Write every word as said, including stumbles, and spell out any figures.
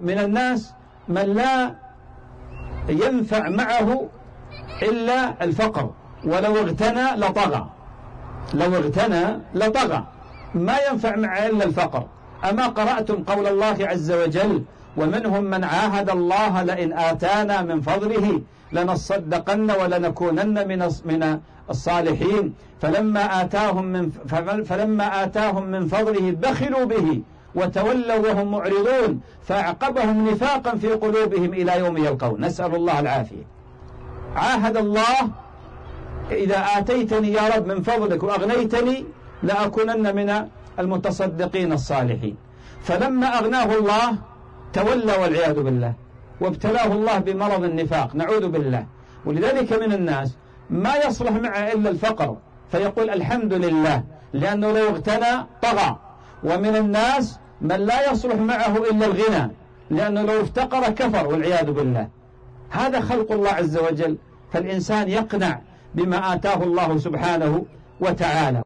من الناس من لا ينفع معه إلا الفقر، ولو اغتنى لطغى، لو اغتنى لطغى، ما ينفع معه إلا الفقر. أما قرأتم قول الله عز وجل: ومنهم من عاهد الله لئن آتانا من فضله لنصدقن ولنكونن من من الصالحين فلما آتاهم من فلما آتاهم من فضله بخلوا به وتولوا وهم معرضون فأعقبهم نفاقا في قلوبهم إلى يوم يلقون، نسأل الله العافية. عاهد الله: إذا آتيتني يا رب من فضلك وأغنيتني لأكونن من المتصدقين الصالحين. فلما أغناه الله تولى والعياذ بالله، وابتلاه الله بمرض النفاق، نعوذ بالله. ولذلك من الناس ما يصلح معه إلا الفقر فيقول الحمد لله، لأنه لو اغتنى طغى. ومن الناس من لا يصلح معه إلا الغنى، لأنه لو افتقر كفر والعياذ بالله. هذا خلق الله عز وجل، فالإنسان يقنع بما آتاه الله سبحانه وتعالى.